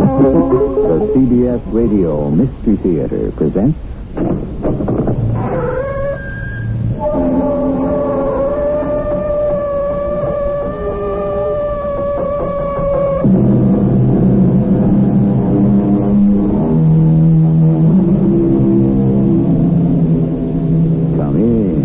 The CBS Radio Mystery Theater presents... Come in.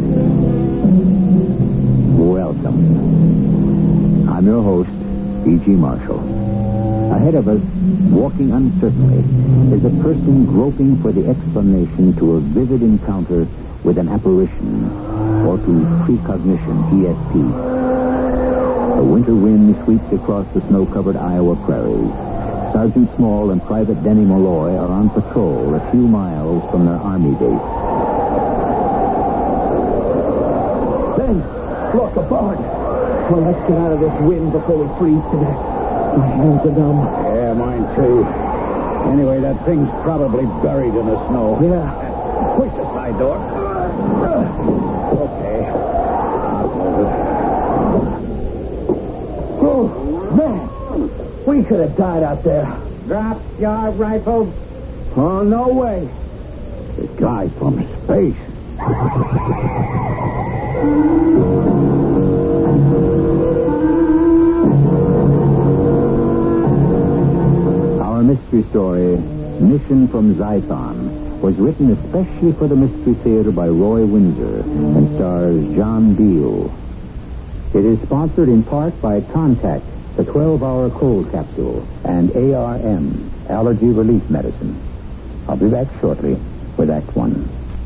Welcome. I'm your host, E.G. Marshall. Ahead of us, walking uncertainly, is a person groping for the explanation to a vivid encounter with an apparition, or to precognition, ESP. The winter wind sweeps across the snow-covered Iowa prairies. Sergeant Small and Private Denny Malloy are on patrol a few miles from their Army base. Ben, look, a barn. Well, let's get out of this wind before we freeze to death. My hands are numb. Yeah, mine too. Anyway, that thing's probably buried in the snow. Yeah. Push the side door. Okay. I'll close it. Oh, man. We could have died out there. Drop your rifle. Oh, no way. This guy from space. Our mystery story, Mission from Zython, was written especially for the Mystery Theater by Roy Windsor and stars John Beal. It is sponsored in part by Contact, the 12-hour cold capsule, and ARM, allergy relief medicine. I'll be back shortly with Act One.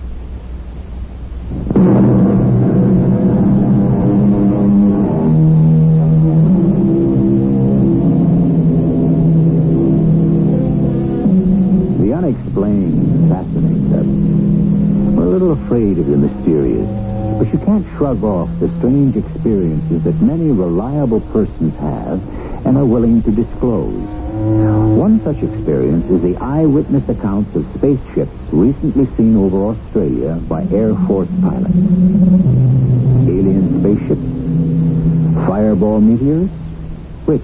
The unexplained fascinates us. We're a little afraid of the mysterious, but you can't shrug off the strange experiences that many reliable persons have and are willing to disclose. One such experience is the eyewitness accounts of spaceships recently seen over Australia by Air Force pilots. Alien spaceships? Fireball meteors? Which?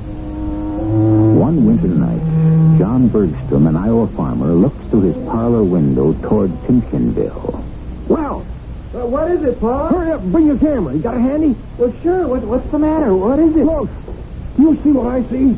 One winter night, John Bergstrom, an Iowa farmer, looks through his parlor window toward Timpkinville. Well, what is it, Paul? Hurry up, bring your camera. You got it handy? Well, sure. What's the matter? What is it? Look, you see what I see?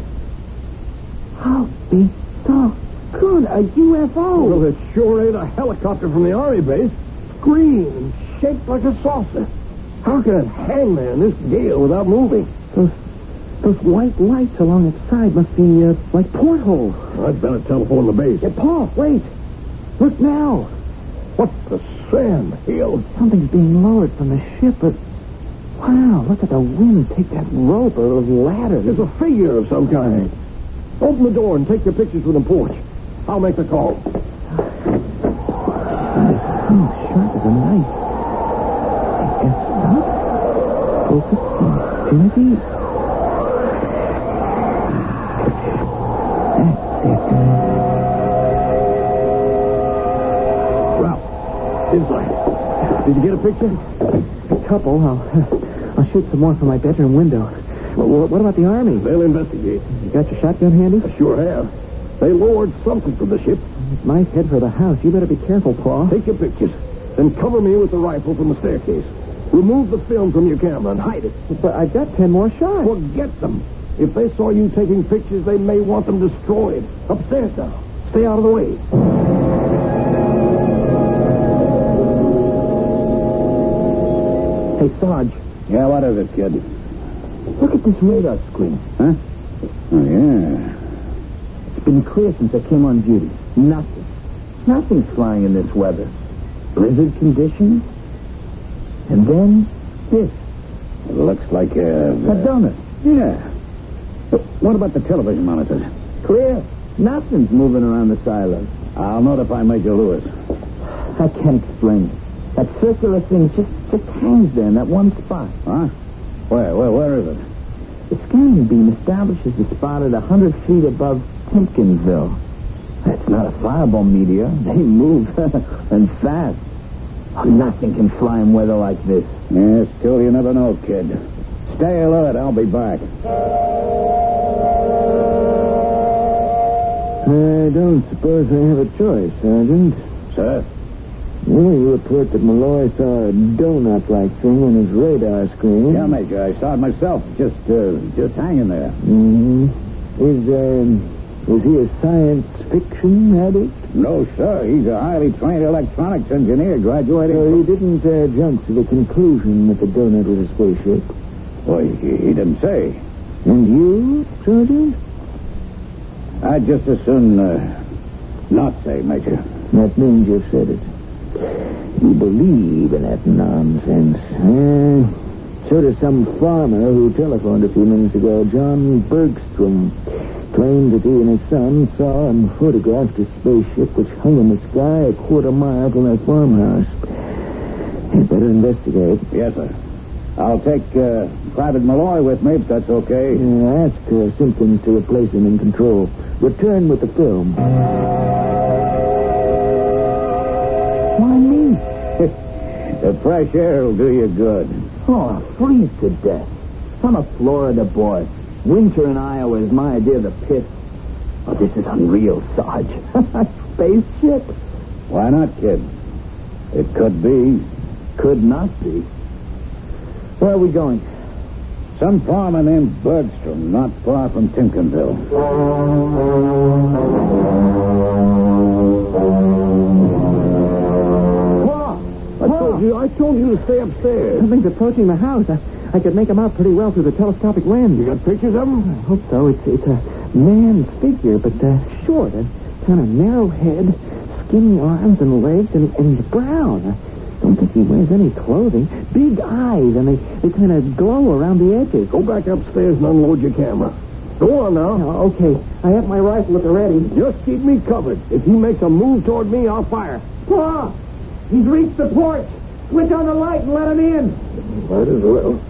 I'll be doggone, a UFO. Well, it sure ain't a helicopter from the Army base. Green and shaped like a saucer. How can it hang there in this gale without moving? Those white lights along its side must be like portholes. I'd better telephone the base. Hey, Paul, wait. Look now. What the Sam Hill? Something's being lowered from the ship, but... Wow, look at the wind take that rope or those ladders. It's a figure of some kind. Open the door and take your pictures with the porch. I'll make the call. Sharp as a knife. And stop. Focus. Infinity. That's it. Well, inside. Did you get a picture? A couple. I'll shoot some more from my bedroom window. What about the Army? They'll investigate. You got your shotgun handy? I sure have. They lowered something from the ship. It might head for the house. You better be careful, Paul. Take your pictures. Then cover me with the rifle from the staircase. Remove the film from your camera and hide it. But I've got 10 more shots. Forget them. If they saw you taking pictures, they may want them destroyed. Upstairs now. Stay out of the way. Hey, Sarge. Yeah, what is it, kid? Look at this radar screen. Huh? Oh, yeah. It's been clear since I came on duty. Nothing. Nothing's flying in this weather. Blizzard conditions. And then this. It looks like A donut. Yeah. But what about the television monitors? Clear. Nothing's moving around the silos. I'll notify Major Lewis. I can't explain it. That circular thing just hangs there in that one spot. Huh? Where is it? The scanning beam establishes the spot at 100 feet above Timpkinville. That's not a fireball meteor. They move and fast. Oh, nothing can fly in weather like this. Yeah, still you never know, kid. Stay alert. I'll be back. I don't suppose I have a choice, Sergeant. Sir? Well, you report that Malloy saw a donut-like thing on his radar screen. Yeah, Major, I saw it myself, just hanging there. Mm-hmm. Is he a science fiction addict? No, sir. He's a highly trained electronics engineer graduating. So he didn't jump to the conclusion that the donut was a spaceship. Well, he didn't say. And you, Sergeant? I'd just as soon not say, Major. That means you've said it. You believe in that nonsense. So does some farmer who telephoned a few minutes ago. John Bergstrom claimed that he and his son saw and photographed a spaceship which hung in the sky a quarter-mile from their farmhouse. You'd better investigate. Yes, sir. I'll take Private Malloy with me, if that's okay. Ask Simpkins to replace him in control. Return with the film. Why me? The fresh air will do you good. Oh, I'll freeze to death. I'm a Florida boy. Winter in Iowa is my idea of the pit. Oh, this is unreal, Sarge. Spaceship? Why not, kid? It could be. Could not be. Where are we going? Some farmer named Bergstrom, not far from Timkenville. I told you to stay upstairs. Something's approaching the house. I could make him out pretty well through the telescopic lens. You got pictures of him? I hope so. It's a man's figure, but short. A kind of narrow head, skinny arms and legs, and he's brown. I don't think he wears any clothing. Big eyes, and they kind of glow around the edges. Go back upstairs and unload your camera. Go on now. Oh, okay. I have my rifle at the ready. Just keep me covered. If he makes a move toward me, I'll fire. Pa! He's reached the porch. Switch on the light and let him in. Might as well.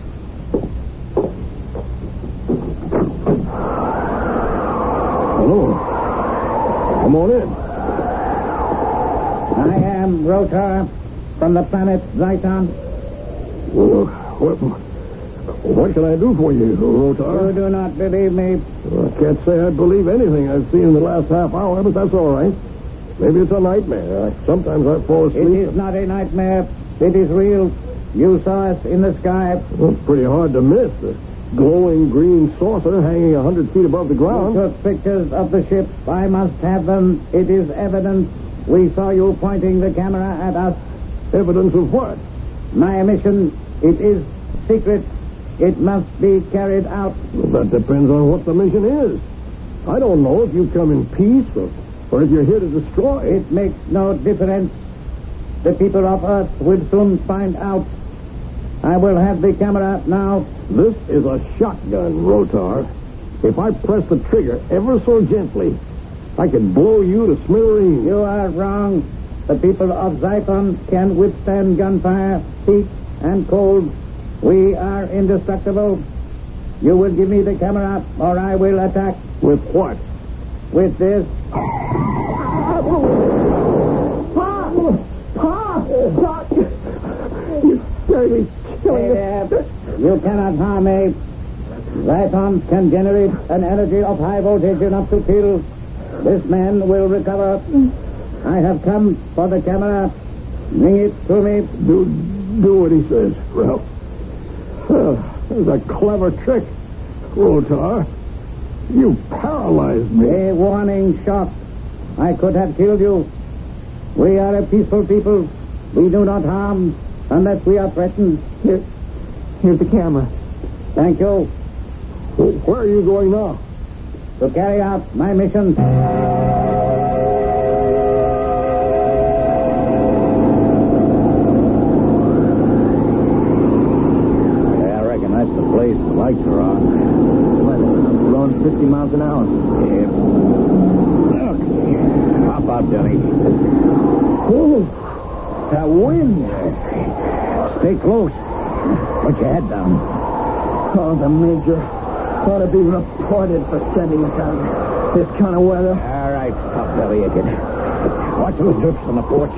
Hello. Come on in. I am Rotar from the planet Zyton. What can I do for you, Rotar? You do not believe me. I can't say I believe anything I've seen in the last half hour, but that's all right. Maybe it's a nightmare. Sometimes I fall asleep. It is not a nightmare. It is real. You saw us in the sky. Well, it's pretty hard to miss. The glowing green saucer hanging 100 feet above the ground. You took pictures of the ship. I must have them. It is evidence. We saw you pointing the camera at us. Evidence of what? My mission, it is secret. It must be carried out. Well, that depends on what the mission is. I don't know if you come in peace or if you're here to destroy. It makes no difference. The people of Earth will soon find out. I will have the camera now. This is a shotgun, Rotar. If I press the trigger ever so gently, I can blow you to smithereens. You are wrong. The people of Zyton can withstand gunfire, heat, and cold. We are indestructible. You will give me the camera, or I will attack. With what? With this. Pa! You dirty killing Hey there. You cannot harm me. Zyton can generate an energy of high voltage enough to kill. This man will recover. I have come for the camera. Bring it to me. Do what he says, Ralph. That's a clever trick, Rotar. You paralyzed me. A warning shot. I could have killed you. We are a peaceful people. We do not harm unless we are threatened. Here's the camera. Thank you. Where are you going now? To carry out my mission. That's the place. The lights are on. I'm blowing 50 miles an hour. Yeah. Okay. Hop out, Denny. Oh, that wind. Stay close. Put your head down. Oh, the Major ought to be reported for sending us out this kind of weather. All right, stop belly again. Watch those drips on the porch.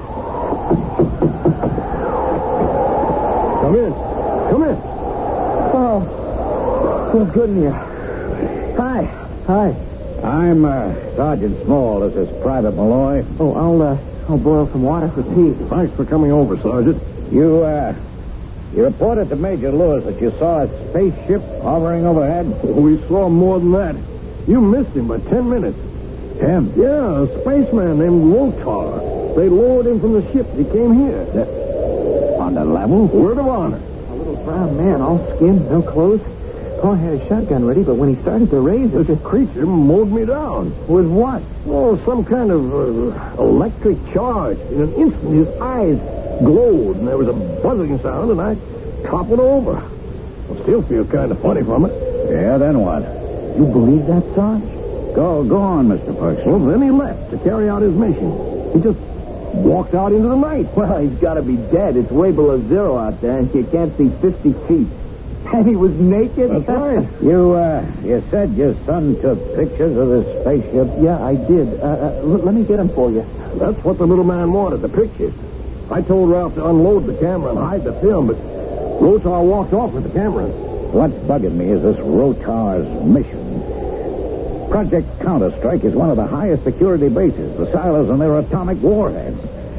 Come in. Come in. Oh, feels good in here. Hi. I'm Sergeant Small. This is Private Malloy. Oh, I'll boil some water for tea. Thanks for coming over, Sergeant. You reported to Major Lewis that you saw a spaceship hovering overhead? We saw more than that. You missed him by 10 minutes. Him? Yeah, a spaceman named Lotar. They lowered him from the ship. He came here. On the level? Word of honor. A little brown man, all skin, no clothes. Paul had his shotgun ready, but when he started to raise it... This creature mowed me down. With what? Oh, some kind of electric charge. In an instant, his eyes glowed, and there was a buzzing sound, and I toppled over. I still feel kind of funny from it. Yeah, then what? You believe that, Sarge? Go on, Mr. Perks. Well, then he left to carry out his mission. He just walked out into the night. Well, he's got to be dead. It's way below zero out there, and you can't see 50 feet. And he was naked? That's right. You said your son took pictures of this spaceship? Yeah, I did. Let me get them for you. That's what the little man wanted, the pictures. I told Ralph to unload the camera and hide the film, but Lotar walked off with the camera. What's bugging me is this Rotar's mission. Project Counter-Strike is one of the highest security bases, the silos and their atomic warheads.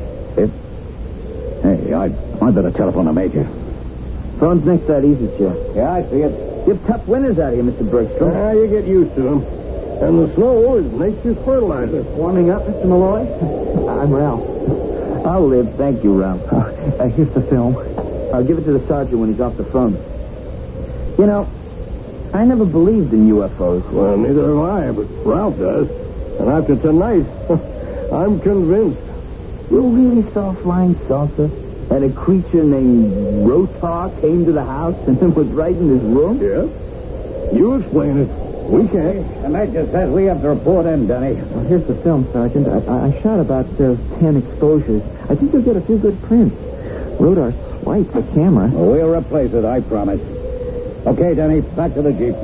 Hey, I better telephone the Major. Phone's next to that easy chair. Yeah, I see it. You have tough winters out here, Mr. Bergstrom. You get used to them. And the snow is nature's fertilizer. Warming up, Mr. Malloy? I'm Ralph. I'll live. Thank you, Ralph. Here's the film. I'll give it to the sergeant when he's off the phone. You know, I never believed in UFOs. Well, neither have I, but Ralph does. And after tonight, I'm convinced. You really saw a flying saucer? And a creature named Rotar came to the house and was right in his room? Yeah. You explain it. We can't. The Major says we have to report in, Denny. Well, here's the film, Sergeant. I shot about 10 exposures. I think you'll get a few good prints. Rotar swiped the camera. Well, we'll replace it, I promise. Okay, Denny, back to the Jeep.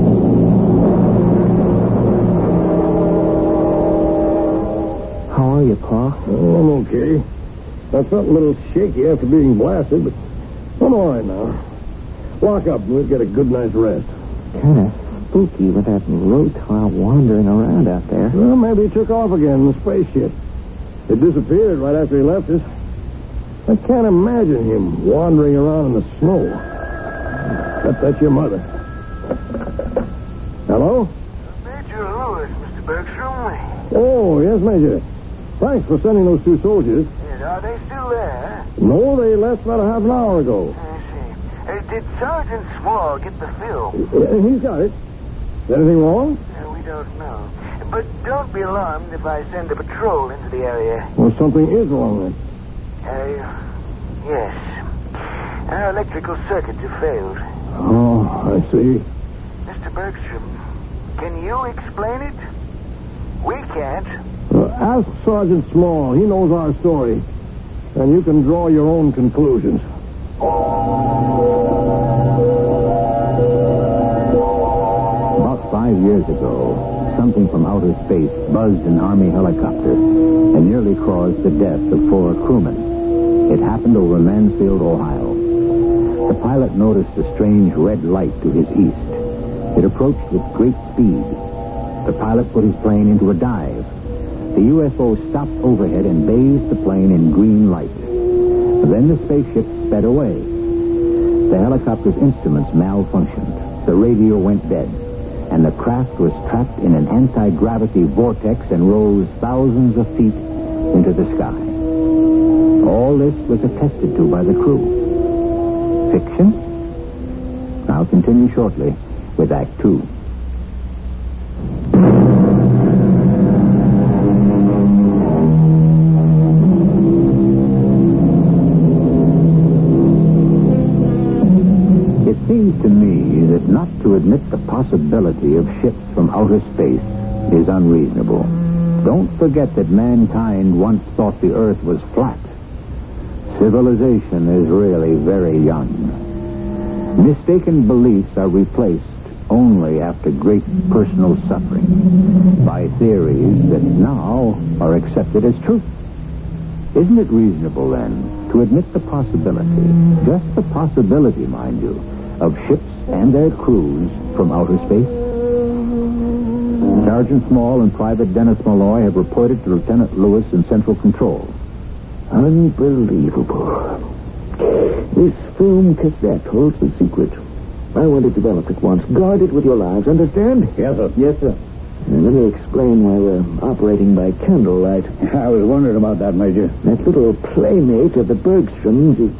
How are you, Pa? Oh, I'm okay. I felt a little shaky after being blasted, but I'm all right now. Lock up and we'll get a good night's rest. Kind of spooky with that Rotar wandering around out there. Well, maybe he took off again in the spaceship. It disappeared right after he left us. I can't imagine him wandering around in the snow. That's your mother. Hello? Major Lewis, Mr. Bergstrom. Oh, yes, Major. Thanks for sending those two soldiers. Yes, are they still there? No, they left about a half an hour ago. I see. Did Sergeant Small get the film? He's got it. Is anything wrong? We don't know. But don't be alarmed if I send a patrol into the area. Well, something is wrong then. Yes. Our electrical circuits have failed. Oh, I see. Mr. Bergstrom, can you explain it? We can't. Ask Sergeant Small. He knows our story. And you can draw your own conclusions. About 5 years ago, something from outer space buzzed an Army helicopter and nearly caused the death of 4 crewmen. It happened over Mansfield, Ohio. The pilot noticed a strange red light to his east. It approached with great speed. The pilot put his plane into a dive. The UFO stopped overhead and bathed the plane in green light. Then the spaceship sped away. The helicopter's instruments malfunctioned. The radio went dead, and the craft was trapped in an anti-gravity vortex and rose thousands of feet into the sky. All this was attested to by the crew. Fiction? I'll continue shortly with Act 2. It seems to me that not to admit the possibility of ships from outer space is unreasonable. Don't forget that mankind once thought the Earth was flat. Civilization is really very young. Mistaken beliefs are replaced only after great personal suffering by theories that now are accepted as truth. Isn't it reasonable, then, to admit the possibility, just the possibility, mind you, of ships and their crews from outer space? Sergeant Small and Private Dennis Malloy have reported to Lieutenant Lewis in Central Control. Unbelievable. This film cassette holds the secret. I want it developed at once. Guard it with your lives, understand? Yes, sir. Yes, sir. Let me explain why we're operating by candlelight. I was wondering about that, Major. That little playmate of the Bergstroms is...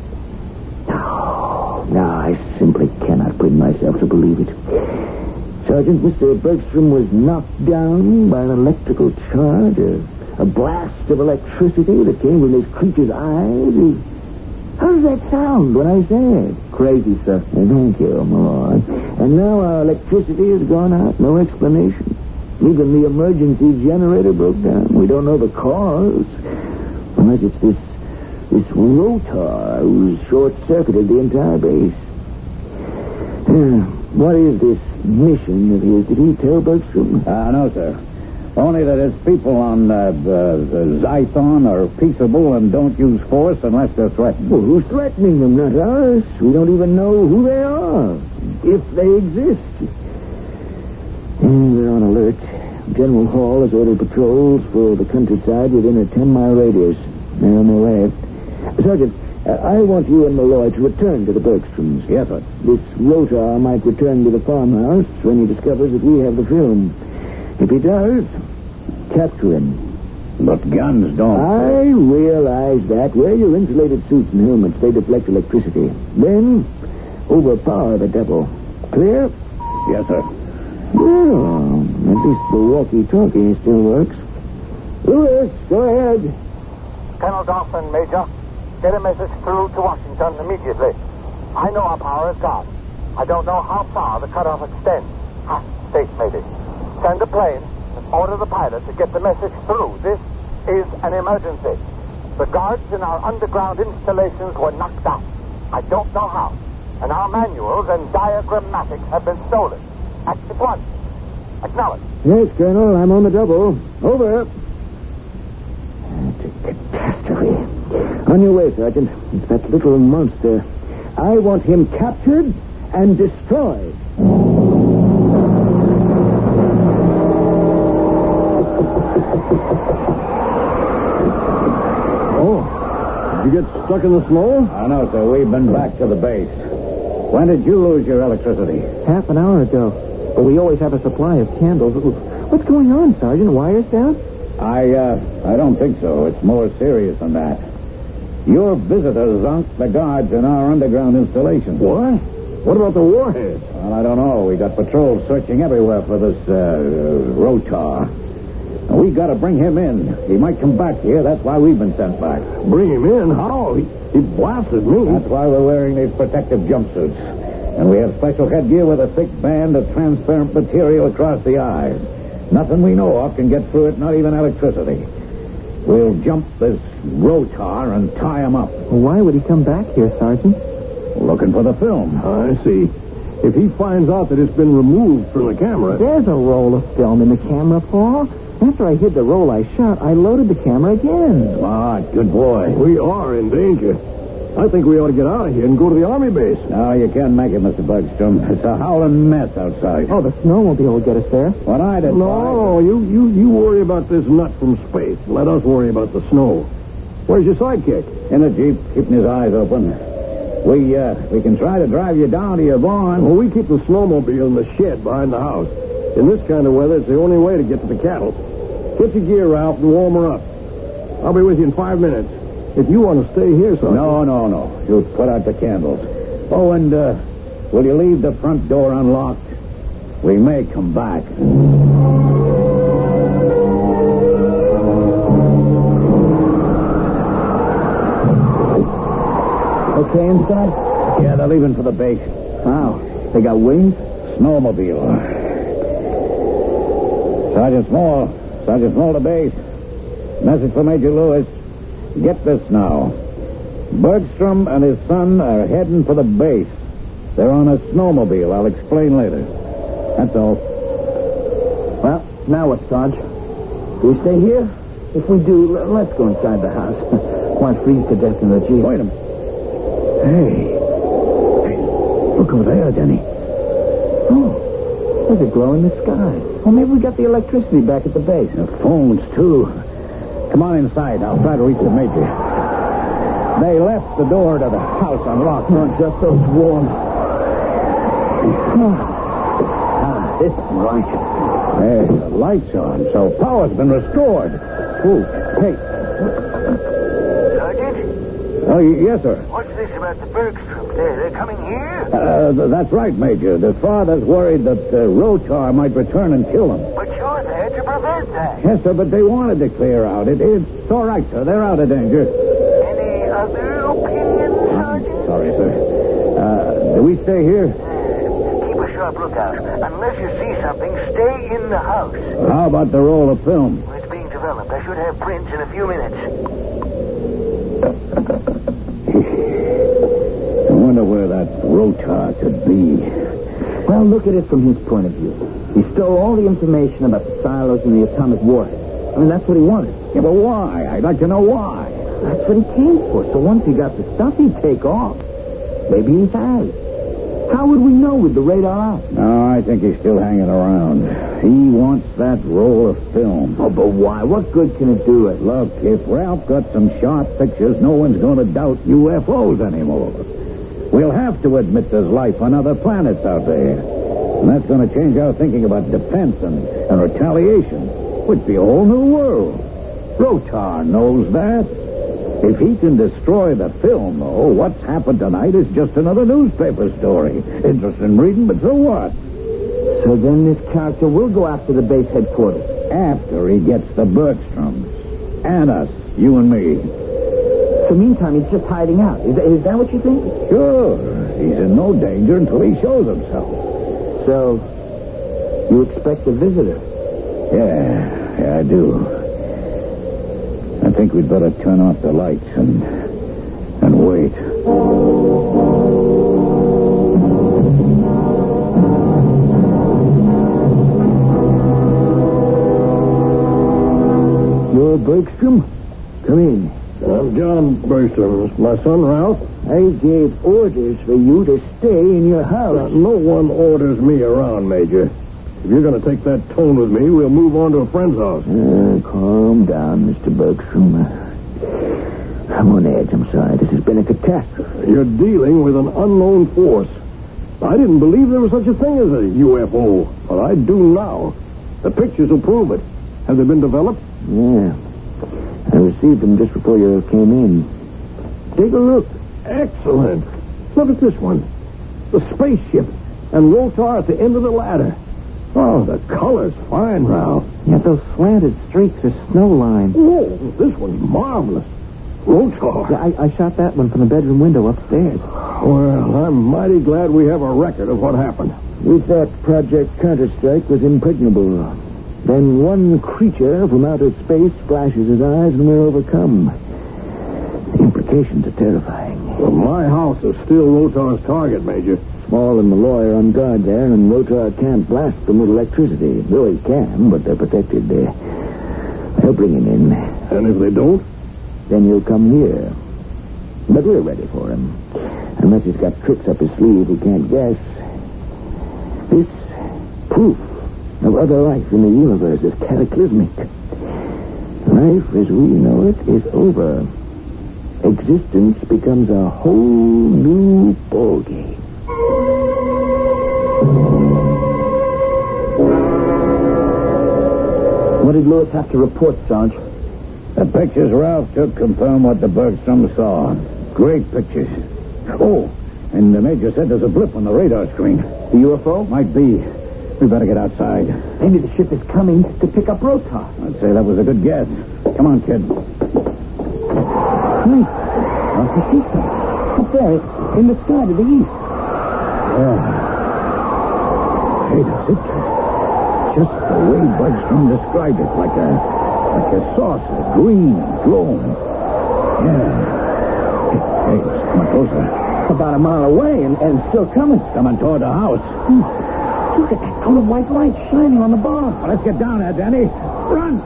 No, I simply cannot bring myself to believe it. Sergeant, Mr. Bergstrom was knocked down by an electrical charge, a blast of electricity that came from this creature's eyes. How does that sound when I say it? Crazy, sir. Thank you, Malloy. And now our electricity has gone out. No explanation. Even the emergency generator broke down. We don't know the cause. Unless it's this rotor who's short-circuited the entire base. What is this mission of his? Did he tell Bergstrom? No, sir. Only that his people on Zython are peaceable and don't use force unless they're threatened. Well, who's threatening them? Not us. We don't even know who they are, if they exist. We're on alert. General Hall has ordered patrols for the countryside within a 10-mile radius. They're on their way. Sergeant, I want you and Malloy to return to the Bergstroms. Yes, sir. This rotor might return to the farmhouse when he discovers that we have the film. If he does, capture him. But guns don't. I realize that. Wear your insulated suits and helmets. They deflect electricity. Then, overpower the devil. Clear? Yes, sir. Well, at least the walkie-talkie still works. Lewis, go ahead. Colonel Dawson, Major. Get a message through to Washington immediately. I know our power is gone. I don't know how far the cutoff extends. Half state, maybe. Send a plane and order the pilot to get the message through. This is an emergency. The guards in our underground installations were knocked out. I don't know how. And our manuals and diagrammatics have been stolen. Act at once. Acknowledge. Yes, Colonel, I'm on the double. Over. It's a catastrophe. On your way, Sergeant. It's that little monster. I want him captured and destroyed. Oh, did you get stuck in the snow? I know, sir. We've been back to the base. When did you lose your electricity? Half an hour ago. But we always have a supply of candles. What's going on, Sergeant? Wires down? I don't think so. It's more serious than that. Your visitors zonked the guards in our underground installation. What? What about the warheads? Well, I don't know. We got patrols searching everywhere for this, rotor. And we got to bring him in. He might come back here. That's why we've been sent back. Bring him in? How? He blasted me. That's why we're wearing these protective jumpsuits. And we have special headgear with a thick band of transparent material across the eyes. Nothing we know of can get through it, not even electricity. We'll jump this rotor and tie him up. Why would he come back here, Sergeant? Looking for the film. I see. If he finds out that it's been removed from the camera... There's a roll of film in the camera, Paul. After I hid the roll I shot, I loaded the camera again. Smart, good boy. We are in danger. I think we ought to get out of here and go to the Army base. No, you can't make it, Mr. Bergstrom. It's a howling mess outside. Oh, the snowmobile will get us there. What I did... No, you worry about this nut from space. Let us worry about the snow. Where's your sidekick? In the Jeep, keeping his eyes open. We can try to drive you down to your barn. Well, we keep the snowmobile in the shed behind the house. In this kind of weather, it's the only way to get to the cattle. Get your gear, Ralph, and warm her up. I'll be with you in 5 minutes. If you want to stay here, son. No. You put out the candles. Oh, and, will you leave the front door unlocked? We may come back. Okay inside? Yeah, they're leaving for the base. Wow. They got wings? Snowmobile. Sergeant Small to base. Message for Major Lewis. Get this now. Bergstrom and his son are heading for the base. They're on a snowmobile. I'll explain later. That's all. Well, now what, Sarge? Do we stay here? If we do, let's go inside the house. Won't freeze to death in the Jeep. Wait a minute. Hey, look over there, Denny. Oh, There's a glow in the sky. Well, maybe we got the electricity back at the base. The phones, too. Come on inside. I'll try to reach the major. They left the door to the house unlocked. Oh, just so it's warm. This is right. Hey, the light's on, so power's been restored. Ooh, hey. Sergeant? Oh, yes, sir. What's this about the Bergstrom? They're coming here? That's right, Major. The father's worried that Rotar might return and kill him. But you're there to prevent that. Yes, sir, but they wanted to clear out. It's all right, sir. They're out of danger. Any other opinions, Sergeant? Sorry, sir. Do we stay here? Keep a sharp lookout. Unless you see something, stay in the house. How about the roll of film? Well, it's being developed. I should have prints in a few minutes. I wonder where that Rotar could be. Well, look at it from his point of view. He stole all the information about the silos and the atomic warhead. I mean, that's what he wanted. Yeah, but why? I'd like to know why. That's what he came for. So once he got the stuff, he'd take off. Maybe he has. How would we know with the radar out? No, I think he's still hanging around. He wants that roll of film. Oh, but why? What good can it do it? Look, if Ralph got some sharp pictures, no one's going to doubt UFOs anymore. We'll have to admit there's life on other planets out there. And that's going to change our thinking about defense and retaliation. Which be a whole new world. Rotar knows that. If he can destroy the film, though, what's happened tonight is just another newspaper story. Interesting reading, but so what? So then this character will go after the base headquarters. After he gets the Bergstroms. And us, you and me. So meantime, he's just hiding out. Is that what you think? Sure. He's in no danger until he shows himself. So, you expect a visitor? Yeah, I do. I think we'd better turn off the lights and wait. You're Bergstrom? Come in. I'm John Bergstrom. It's my son, Ralph. I gave orders for you to stay in your house. No one orders me around, Major. If you're going to take that tone with me, we'll move on to a friend's house. Calm down, Mr. Bergstrom. I'm on edge. I'm sorry. This has been a catastrophe. You're dealing with an unknown force. I didn't believe there was such a thing as a UFO, but I do now. The pictures will prove it. Have they been developed? Yeah. I received them just before you came in. Take a look. Excellent. Look at this one. The spaceship and Rotar at the end of the ladder. Oh, the color's fine, Ralph. Yeah, those slanted streaks are snow lines. Oh, this one's marvelous. Rotar. Yeah, I shot that one from the bedroom window upstairs. Well, I'm mighty glad we have a record of what happened. We thought Project Counter-Strike was impregnable. Then one creature from outer space flashes his eyes and we're overcome. The implications are terrifying. Well, my house is still Rotar's target, Major. Small and Malloy are on guard there, and Rotar can't blast them with electricity. Though he can, but they're protected. They'll bring him in. And if they don't? Then he'll come here. But we're ready for him. Unless he's got tricks up his sleeve we can't guess. This proof of other life in the universe is cataclysmic. Life as we know it is over. Existence becomes a whole new ballgame. What did Lewis have to report, Sarge? The pictures Ralph took confirm what the Bergstrom saw. Great pictures. Oh, and the Major said there's a blip on the radar screen. The UFO? Might be. We better get outside. Maybe the ship is coming to pick up Rotar. I'd say that was a good guess. Come on, kid. I see something. Up there, in the sky to the east. Yeah. Hey, that's it. Just the way Bergstrom described it, like a saucer, green and glowing. Yeah. Hey, it's coming closer. About a mile away and still coming. Coming toward the house. Look at that cone of white light shining on the bar. Well, let's get down there, Danny. Run!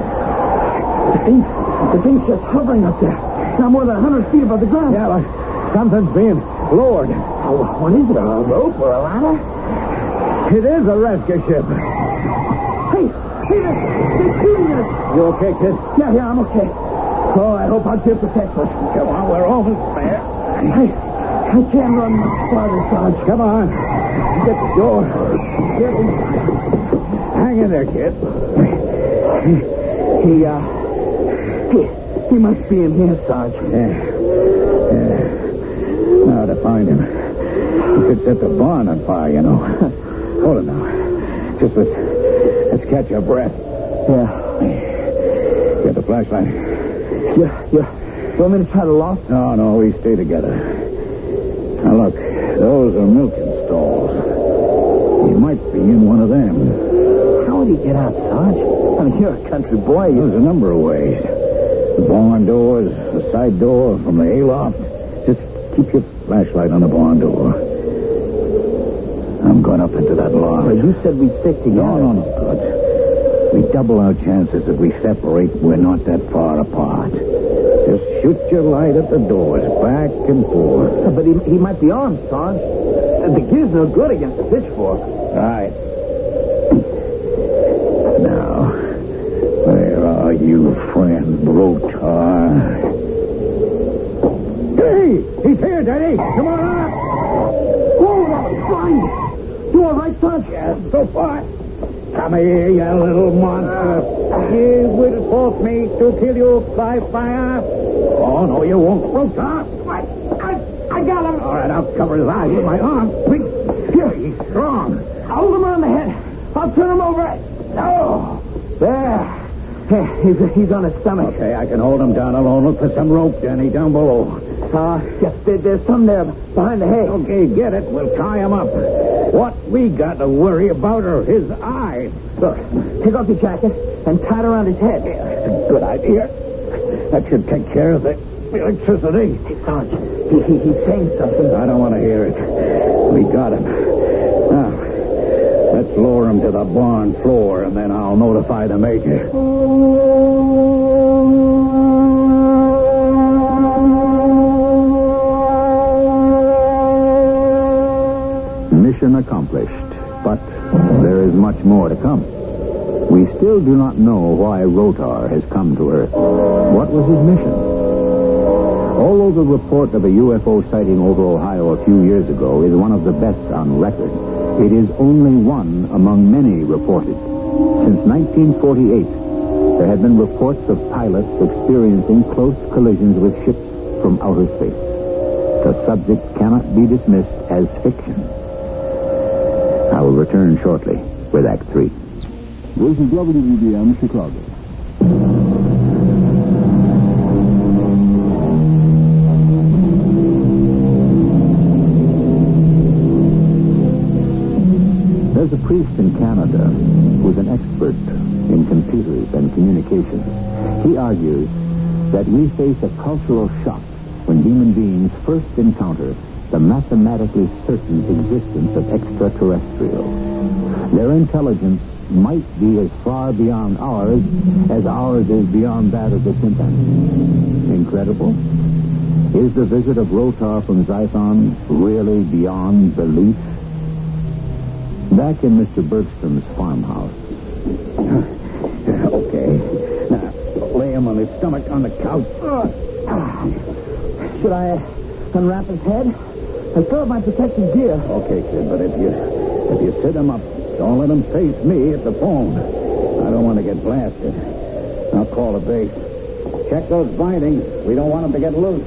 The thing's just hovering up there. Not more than 100 feet above the ground. Yeah, like something's being lowered. Oh, what is it, a rope or a ladder? It is a rescue ship. Hey, they're shooting us. You okay, kid? Yeah, I'm okay. Oh, I hope our ship protects us. Come on, we're almost there. I can't run much farther, Sarge. Come on. Get the door. Hang in there, kid. He must be in here, Sarge. Yeah. Now to find him. He could set the barn on fire, you know. Hold it now. Just let's catch our breath. Yeah. Get the flashlight. You want me to try the loft? No, we stay together. Now look, those are milking stalls. He might be in one of them. How would he get out, Sarge? I mean, you're a country boy. There's a number of ways. The barn doors, the side door from the hayloft. Just keep your flashlight on the barn door. I'm going up into that loft. Well, you said we'd stick together. No, good. We double our chances if we separate. We're not that far apart. Just shoot your light at the doors, back and forth. But he might be armed, Sarge. The gear's no good against a pitchfork. All right. Now, where are you, friend Rotar? Hey, he's here, Daddy. Come on up. Oh, fine. You all right, Sarge? Yes, so far. Come here, you little monster. You will force me to kill you by fire. Oh, no, you won't. Rotar. I got him. All right, I'll cover his eyes with my arm. Here, he's strong. Hold him on the head. I'll turn him over. Oh, there. Hey, he's on his stomach. Okay, I can hold him down alone. Look for some rope, Danny, down below. Yes, there's some there behind the hay. Okay, get it. We'll tie him up. What we got to worry about are his eyes. Look, take off your jacket and tie it around his head. Yeah, that's a good idea. That should take care of the electricity. Hey, Sarge, he's saying something. I don't want to hear it. We got him. Now, let's lower him to the barn floor, and then I'll notify the major. Mission accomplished, but there is much more to come. We still do not know why Rotar has come to Earth. What was his mission? Although the report of a UFO sighting over Ohio a few years ago is one of the best on record, it is only one among many reported. Since 1948, there have been reports of pilots experiencing close collisions with ships from outer space. The subject cannot be dismissed as fiction. I will return shortly with Act 3. This is WBBM Chicago. There's a priest in Canada who's an expert in computers and communications. He argues that we face a cultural shock when human beings first encounter the mathematically certain existence of extraterrestrials. Their intelligence might be as far beyond ours as ours is beyond that of the chimpanzee. Incredible? Is the visit of Rotar from Zython really beyond belief? Back in Mr. Bergstrom's farmhouse. Okay. Now, lay him on his stomach on the couch. Should I unwrap his head? I still have my protective gear. Okay, kid, but if you sit him up, don't let him face me at the phone. I don't want to get blasted. I'll call a base. Check those bindings. We don't want him to get loose.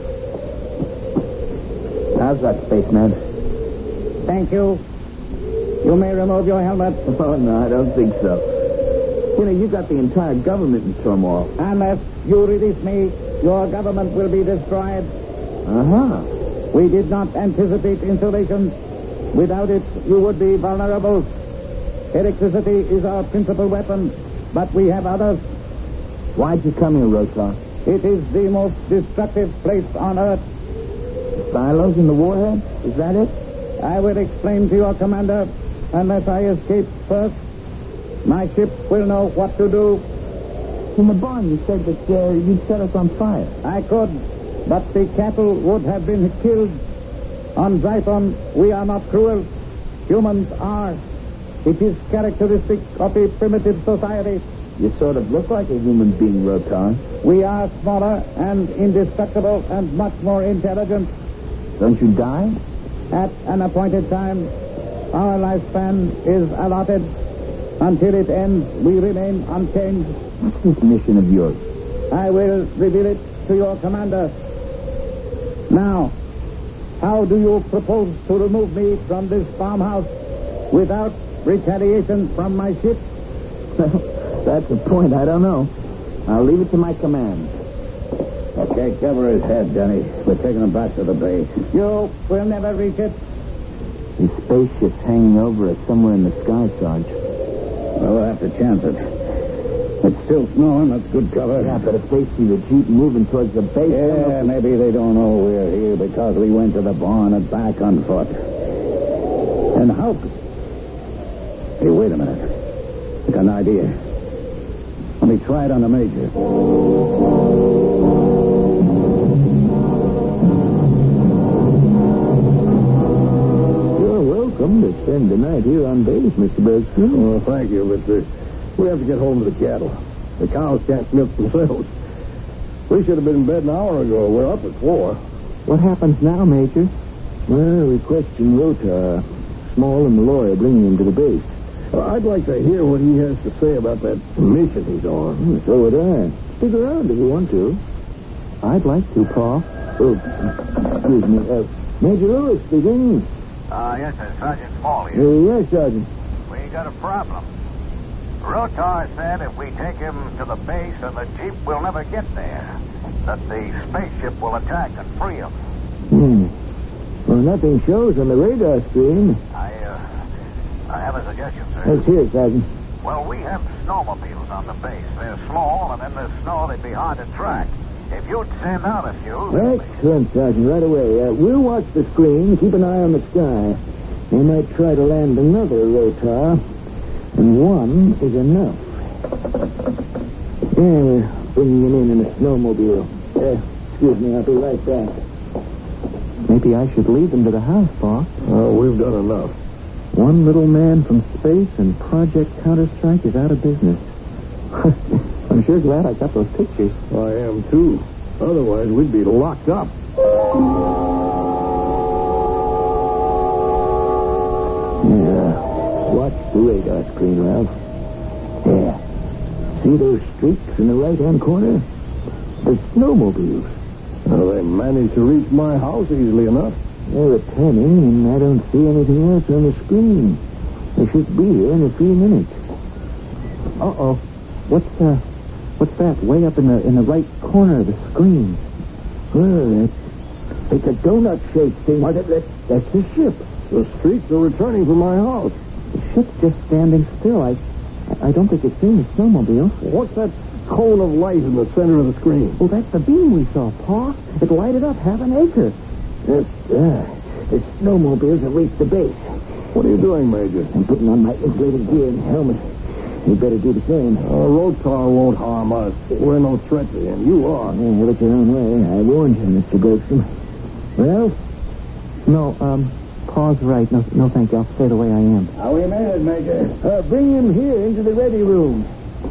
How's that, spaceman? Thank you. You may remove your helmet. Oh, no, I don't think so. You know, you got the entire government in turmoil. Unless you release me, your government will be destroyed. Uh-huh. We did not anticipate insulation. Without it, you would be vulnerable. Electricity is our principal weapon, but we have others. Why'd you come here, Rotar? It is the most destructive place on Earth. Silos in the warhead? Is that it? I will explain to your commander. Unless I escape first, my ship will know what to do. In the barn, you said that you'd set us on fire. I could, but the cattle would have been killed. On Zython, we are not cruel. Humans are. It is characteristic of a primitive society. You sort of look like a human being, Rotar. We are smaller and indestructible and much more intelligent. Don't you die? At an appointed time, our lifespan is allotted. Until it ends, we remain unchanged. What's this mission of yours? I will reveal it to your commander. Now, how do you propose to remove me from this farmhouse without retaliation from my ship? That's the point. I don't know. I'll leave it to my command. Okay, cover his head, Denny. We're taking him back to the base. You will never reach it. The spaceship's hanging over us somewhere in the sky, Sarge. Well, we'll have to chance it. It's still snowing. That's good cover. Yeah, but if they see the Jeep moving towards the base... Yeah, maybe they don't know we're here because we went to the barn and back on foot. And how... Hey, wait a minute. I got an idea. Let me try it on the Major. You're welcome to spend the night here on base, Mr. Bergstrom. Well, thank you, but we have to get home to the cattle. The cows can't milk themselves. We should have been in bed an hour ago. We're up at 4. What happens now, Major? Well, we question Rotar. Small and Malloy are bringing him to the base. I'd like to hear what he has to say about that mission he's on. So would I. Stick around if you want to. I'd like to, Pa. Oh, excuse me. Major Lewis speaking. Yes, sir. Sergeant Small here. Yes, Sergeant. We got a problem. Rotar said if we take him to the base and the Jeep will never get there, that the spaceship will attack and free him. Well, nothing shows on the radar screen. I have a suggestion, sir. Let's hear it, Sergeant. Well, we have snowmobiles on the base. They're small, and in the snow they'd be hard to track. If you'd send out a few... Excellent, Sergeant. Right away. We'll watch the screen. Keep an eye on the sky. They might try to land another Rotar, and one is enough. Yeah, we're bringing him in a snowmobile. Excuse me, I'll be right back. Maybe I should lead them to the house, Pa. Oh, we've done enough. One little man from space and Project Counter-Strike is out of business. I'm sure glad I got those pictures. I am, too. Otherwise, we'd be locked up. Yeah. Watch the radar screen, Ralph. Yeah. See those streaks in the right-hand corner? The snowmobiles. Well, they managed to reach my house easily enough. They're returning, and I don't see anything else on the screen. They should be here in a few minutes. Uh-oh. What's that way up in the right corner of the screen? Well, it's a donut-shaped thing. Why, that's the ship. The streaks are returning from my house. The ship's just standing still. I don't think it's seen the snowmobile. What's that cone of light in the center of the screen? Oh, that's the beam we saw, Pa. It lighted up half an acre. The snowmobiles have reached the base. What are you doing, Major? I'm putting on my insulated gear and helmet. You better do the same. Rotar won't harm us. We're no threat to him. You are. Yeah, have it your own way. I warned you, Mr. Bergstrom. Well? No, Pa's right. No, thank you. I'll stay the way I am. How we made it, Major? Bring him here into the ready room.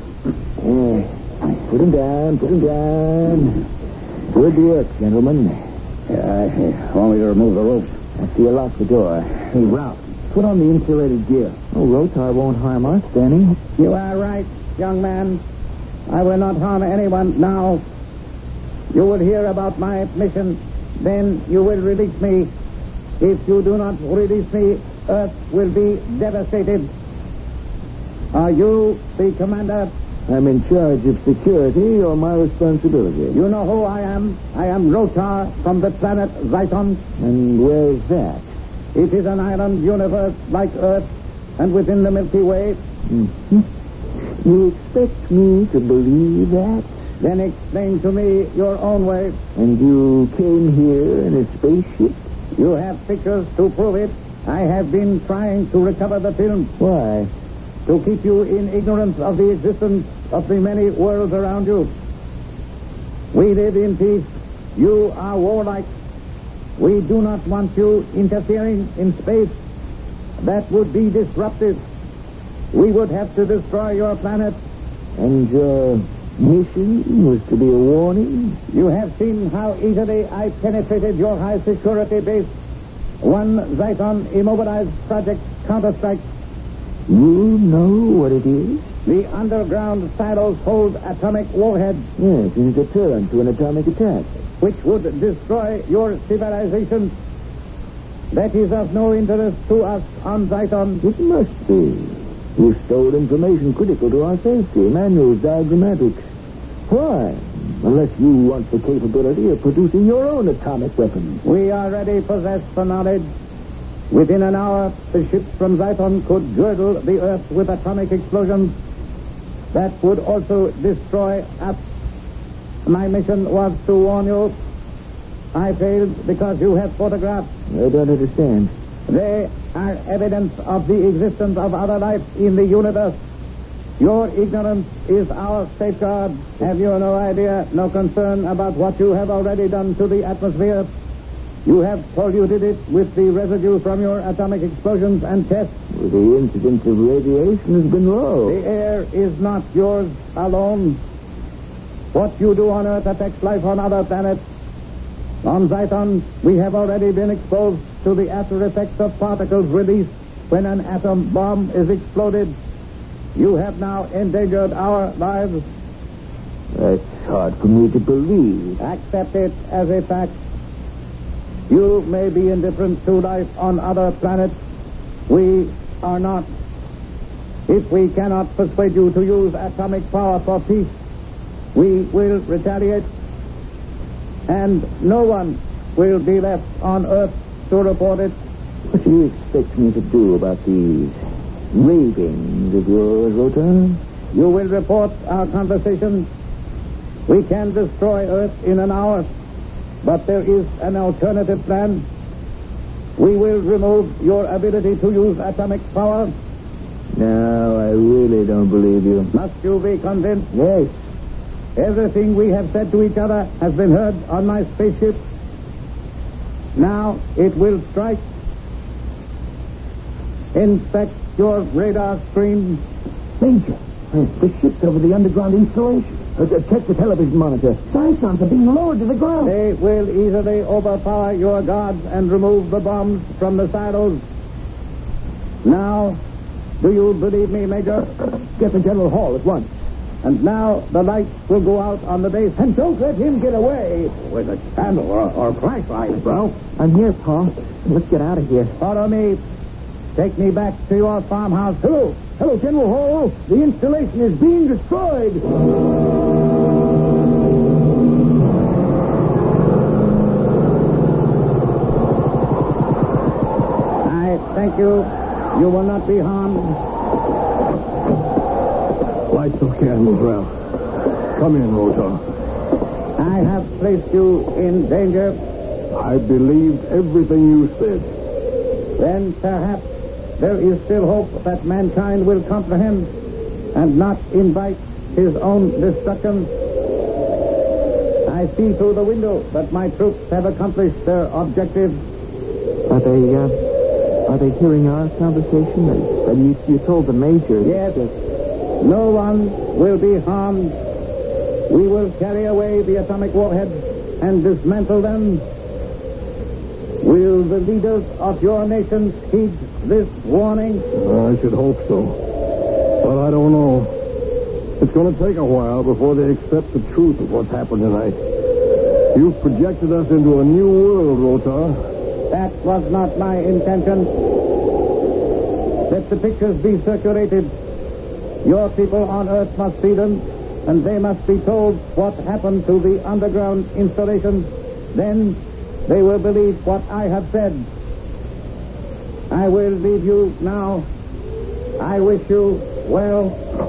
Put him down. Good work, gentlemen. Yeah, want me to remove the ropes? I see you lock the door. Hey, Ralph, put on the insulated gear. Oh, Rotar won't harm us, Danny. You are right, young man. I will not harm anyone now. You will hear about my mission. Then you will release me. If you do not release me, Earth will be devastated. Are you the commander? I'm in charge of security, or my responsibility. You know who I am. I am Rotar from the planet Zyton. And where's that? It is an island universe like Earth, and within the Milky Way. Mm-hmm. You expect me to believe that? Then explain to me your own way. And you came here in a spaceship? You have pictures to prove it. I have been trying to recover the film. Why? To keep you in ignorance of the existence of the many worlds around you. We live in peace. You are warlike. We do not want you interfering in space. That would be disruptive. we would have to destroy your planet. And your mission was to be a warning? You have seen how easily I penetrated your high-security base. One Zyton immobilized Project Counterstrike. You know what it is? The underground silos hold atomic warheads. Yes, it's a deterrent to an atomic attack. Which would destroy your civilization. That is of no interest to us on Zyton. It must be. You stole information critical to our safety, manuals, diagrammatics. Why? Unless you want the capability of producing your own atomic weapons. We already possess the knowledge. Within an hour, the ships from Zyton could girdle the Earth with atomic explosions that would also destroy us. My mission was to warn you. I failed because you have photographs. I don't understand. They are evidence of the existence of other life in the universe. Your ignorance is our safeguard. Have you no idea, no concern about what you have already done to the atmosphere? You have polluted it with the residue from your atomic explosions and tests. Well, the incidence of radiation has been low. The air is not yours alone. What you do on Earth affects life on other planets. On Zyton, we have already been exposed to the after effects of particles released when an atom bomb is exploded. You have now endangered our lives. That's hard for me to believe. Accept it as a fact. You may be indifferent to life on other planets. We are not. If we cannot persuade you to use atomic power for peace, we will retaliate. And no one will be left on Earth to report it. What do you expect me to do about these ravings of yours, Rotan? You will report our conversation. We can destroy Earth in an hour, but there is an alternative plan. We will remove your ability to use atomic power. No, I really don't believe you. Must you be convinced? Yes. Everything we have said to each other has been heard on my spaceship. Now it will strike. Inspect your radar screen. Major, the ship's over the underground installation. Check the television monitor. Zytons are being lowered to the ground. They will easily overpower your guards and remove the bombs from the silos. Now, do you believe me, Major? Get the General Hall at once. And now the lights will go out on the base. And don't let him get away with a candle or a flashlight, bro. I'm here, Paul. Let's get out of here. Follow me. Take me back to your farmhouse. Hello, General Hall. The installation is being destroyed. I thank you. You will not be harmed. Light those candles, Ralph. Come in, Rotar. I have placed you in danger. I believed everything you said. Then perhaps there is still hope that mankind will comprehend and not invite his own destruction. I see through the window that my troops have accomplished their objective. Are they hearing our conversation? You told the Major. Yes. No one will be harmed. We will carry away the atomic warheads and dismantle them. Will the leaders of your nations heed this warning? I should hope so. But I don't know. It's going to take a while before they accept the truth of what's happened tonight. You've projected us into a new world, Rotar. That was not my intention. Let the pictures be circulated. Your people on Earth must see them, and they must be told what happened to the underground installation. Then they will believe what I have said. I will leave you now. I wish you well.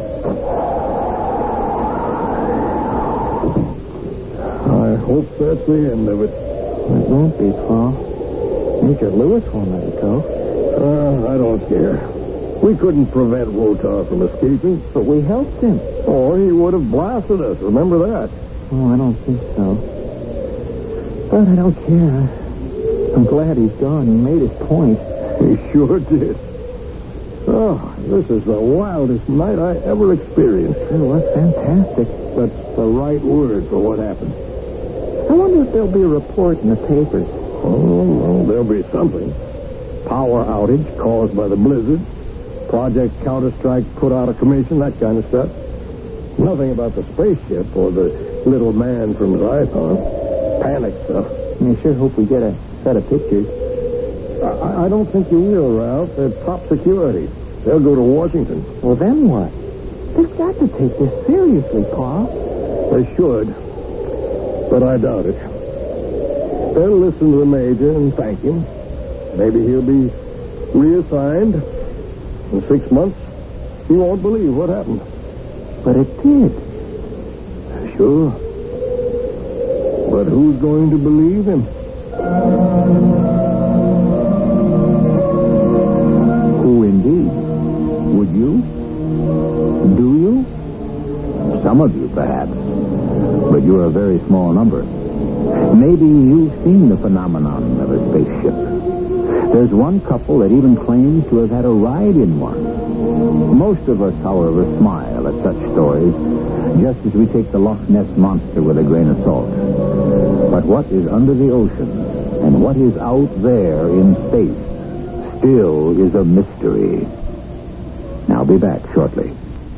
I hope that's the end of it. It won't be, Paul. Major Lewis won't let it go. I don't care. We couldn't prevent Rotar from escaping. But we helped him. Or he would have blasted us. Remember that? Oh, I don't think so. But I don't care. I'm glad he's gone. He made his point. He sure did. Oh, this is the wildest night I ever experienced. It was fantastic. That's the right word for what happened. I wonder if there'll be a report in the papers. Oh, well, there'll be something. Power outage caused by the blizzard. Project Counter-Strike put out of commission, that kind of stuff. Nothing about the spaceship or the little man from Zython. Panic stuff. I sure hope we get a set of pictures. I don't think you will, Ralph. They're top security. They'll go to Washington. Well, then what? They've got to take this seriously, Pa. They should, but I doubt it. They'll listen to the Major and thank him. Maybe he'll be reassigned. In 6 months, he won't believe what happened. But it did. Sure. But who's going to believe him? Who indeed? Would you? Do you? Some of you, perhaps. But you're a very small number. Maybe you've seen the phenomenon of a spaceship. There's one couple that even claims to have had a ride in one. Most of us, however, smile at such stories, just as we take the Loch Ness Monster with a grain of salt. But what is under the ocean and what is out there in space still is a mystery. I'll be back shortly.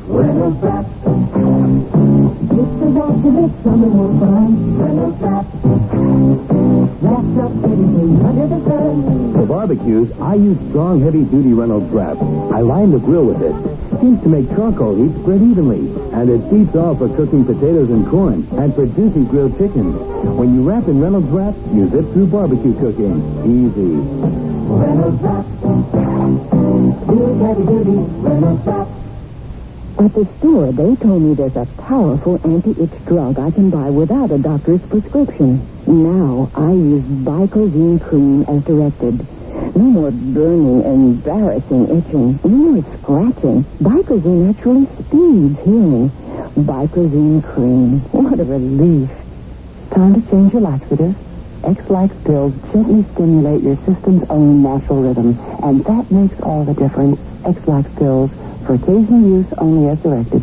For barbecues, I use strong, heavy-duty Reynolds Wrap. I line the grill with it. Seems to make charcoal heat spread evenly. And it beats off for cooking potatoes and corn and for juicy grilled chicken. When you wrap in Reynolds Wrap, you zip through barbecue cooking. Easy. Reynolds Wrap. Good heavy-duty Reynolds Wrap. At the store, they told me there's a powerful anti-itch drug I can buy without a doctor's prescription. Now, I use Bicozene cream as directed. No more burning, embarrassing itching. No more scratching. Bicozene actually speeds healing. Bicozene cream. What a relief. Time to change your laxative. X-Lax pills gently stimulate your system's own natural rhythm, and that makes all the difference. X-Lax pills, for occasional use only as directed.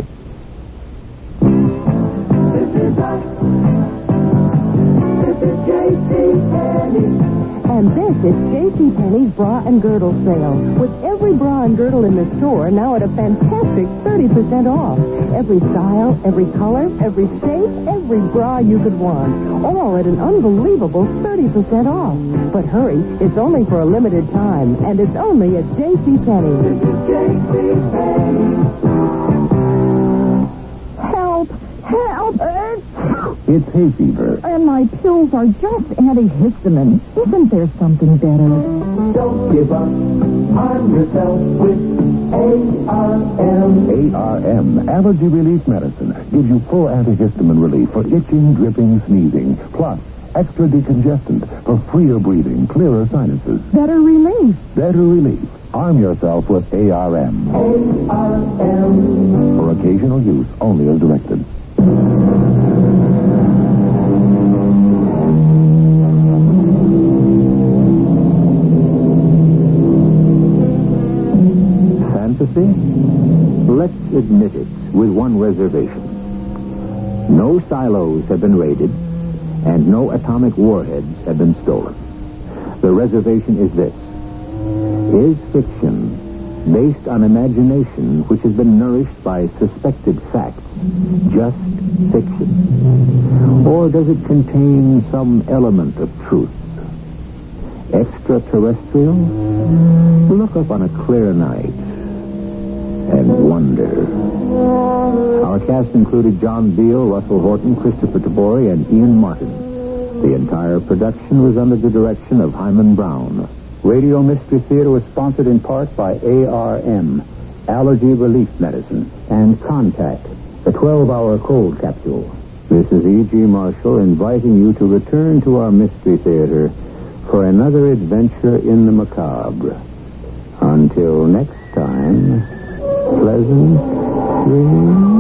And this is JCPenney's Bra and Girdle Sale. With every bra and girdle in the store now at a fantastic 30% off. Every style, every color, every shape, every bra you could want. All at an unbelievable 30% off. But hurry, it's only for a limited time, and it's only at JCPenney. This is JCPenney. Help! Help! It's hay fever. And my pills are just antihistamine. Isn't there something better? Don't give up on yourself with ARM. ARM, Allergy Relief Medicine, gives you full antihistamine relief for itching, dripping, sneezing, plus extra decongestant for freer breathing, clearer sinuses. Better relief. Better relief. Arm yourself with ARM. ARM. For occasional use, only as directed. Fantasy? Let's admit it, with one reservation. No silos have been raided, and no atomic warheads have been stolen. The reservation is this. Is fiction, based on imagination which has been nourished by suspected facts, just fiction? Or does it contain some element of truth? Extraterrestrial? Look up on a clear night and wonder. Our cast included John Beal, Russell Horton, Christopher Tabori, and Ian Martin. The entire production was under the direction of Hyman Brown. Radio Mystery Theater was sponsored in part by ARM, Allergy Relief Medicine, and Contact, the 12-hour cold capsule. This is E.G. Marshall inviting you to return to our Mystery Theater for another adventure in the macabre. Until next time, pleasant dreams.